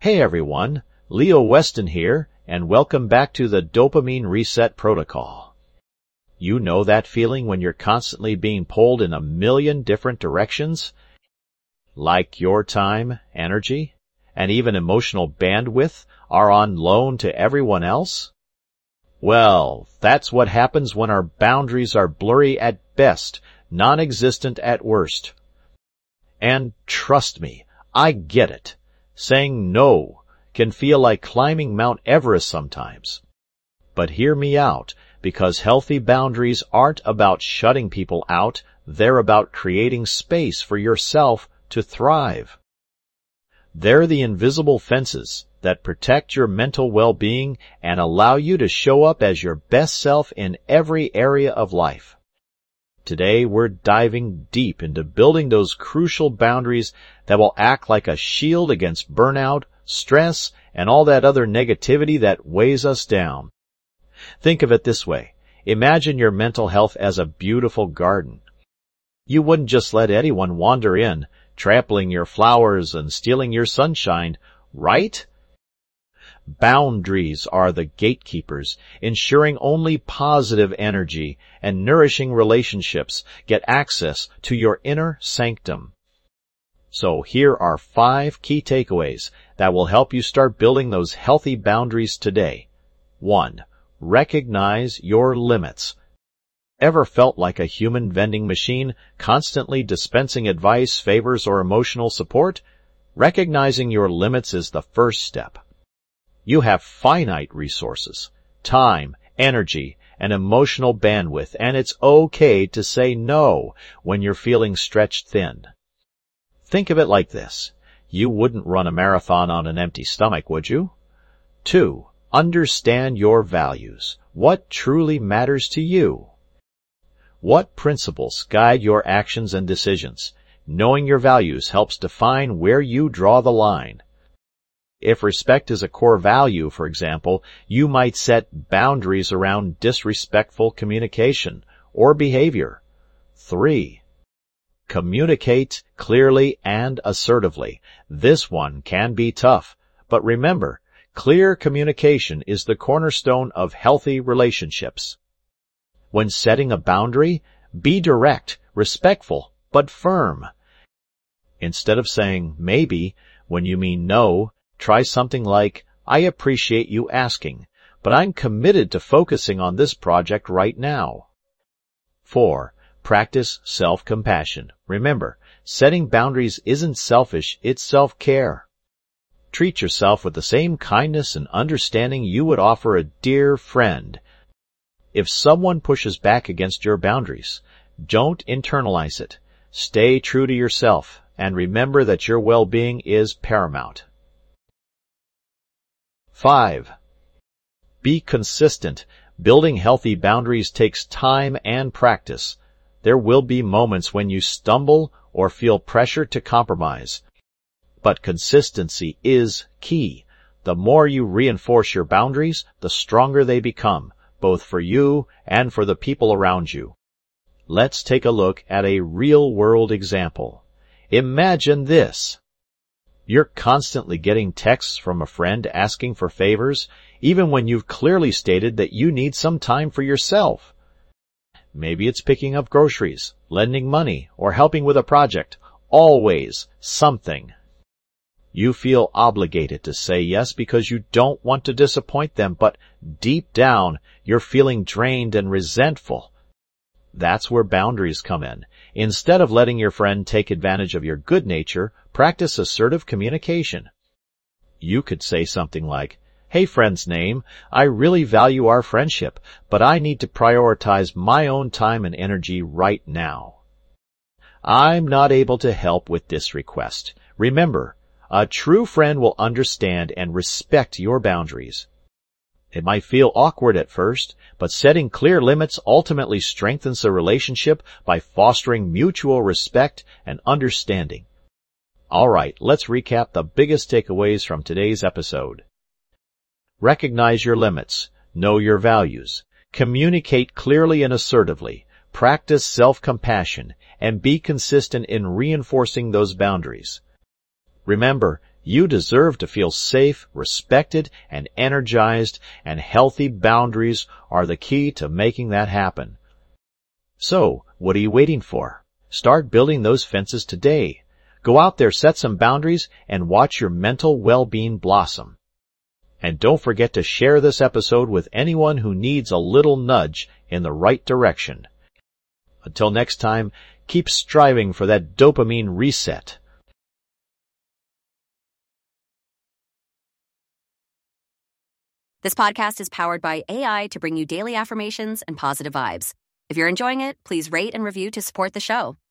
Hey everyone, Leo Weston here, and welcome back to the Dopamine Reset Protocol. You know that feeling when you're constantly being pulled in a million different directions? Like your time, energy, and even emotional bandwidth are on loan to everyone else? Well, that's what happens when our boundaries are blurry at best, non-existent at worst. And trust me, I get it. Saying no can feel like climbing Mount Everest sometimes. But hear me out, because healthy boundaries aren't about shutting people out, they're about creating space for yourself to thrive. They're the invisible fences that protect your mental well-being and allow you to show up as your best self in every area of life. Today, we're diving deep into building those crucial boundaries that will act like a shield against burnout, stress, and all that other negativity that weighs us down. Think of it this way. Imagine your mental health as a beautiful garden. You wouldn't just let anyone wander in, trampling your flowers and stealing your sunshine, right? Boundaries are the gatekeepers, ensuring only positive energy and nourishing relationships get access to your inner sanctum. So here are 5 key takeaways that will help you start building those healthy boundaries today. 1. Recognize your limits. Ever felt like a human vending machine, constantly dispensing advice, favors, or emotional support? Recognizing your limits is the first step. You have finite resources, time, energy, and emotional bandwidth, and it's okay to say no when you're feeling stretched thin. Think of it like this. You wouldn't run a marathon on an empty stomach, would you? 2. Understand your values. What truly matters to you? What principles guide your actions and decisions? Knowing your values helps define where you draw the line. If respect is a core value, for example, you might set boundaries around disrespectful communication or behavior. 3. Communicate clearly and assertively. This one can be tough, but remember, clear communication is the cornerstone of healthy relationships. When setting a boundary, be direct, respectful, but firm. Instead of saying maybe when you mean no, try something like, I appreciate you asking, but I'm committed to focusing on this project right now. 4. Practice self-compassion. Remember, setting boundaries isn't selfish, it's self-care. Treat yourself with the same kindness and understanding you would offer a dear friend. If someone pushes back against your boundaries, don't internalize it. Stay true to yourself, and remember that your well-being is paramount. 5. Be consistent. Building healthy boundaries takes time and practice. There will be moments when you stumble or feel pressure to compromise. But consistency is key. The more you reinforce your boundaries, the stronger they become, both for you and for the people around you. Let's take a look at a real-world example. Imagine this. You're constantly getting texts from a friend asking for favors, even when you've clearly stated that you need some time for yourself. Maybe it's picking up groceries, lending money, or helping with a project. Always something. You feel obligated to say yes because you don't want to disappoint them, but deep down, you're feeling drained and resentful. That's where boundaries come in. Instead of letting your friend take advantage of your good nature, practice assertive communication. You could say something like, Hey friend's name, I really value our friendship, but I need to prioritize my own time and energy right now. I'm not able to help with this request. Remember, a true friend will understand and respect your boundaries. It might feel awkward at first, but setting clear limits ultimately strengthens the relationship by fostering mutual respect and understanding. All right, let's recap the biggest takeaways from today's episode. Recognize your limits, know your values, communicate clearly and assertively, practice self-compassion, and be consistent in reinforcing those boundaries. Remember, You deserve to feel safe, respected, and energized, and healthy boundaries are the key to making that happen. So, what are you waiting for? Start building those fences today. Go out there, set some boundaries, and watch your mental well-being blossom. And don't forget to share this episode with anyone who needs a little nudge in the right direction. Until next time, keep striving for that dopamine reset. This podcast is powered by AI to bring you daily affirmations and positive vibes. If you're enjoying it, please rate and review to support the show.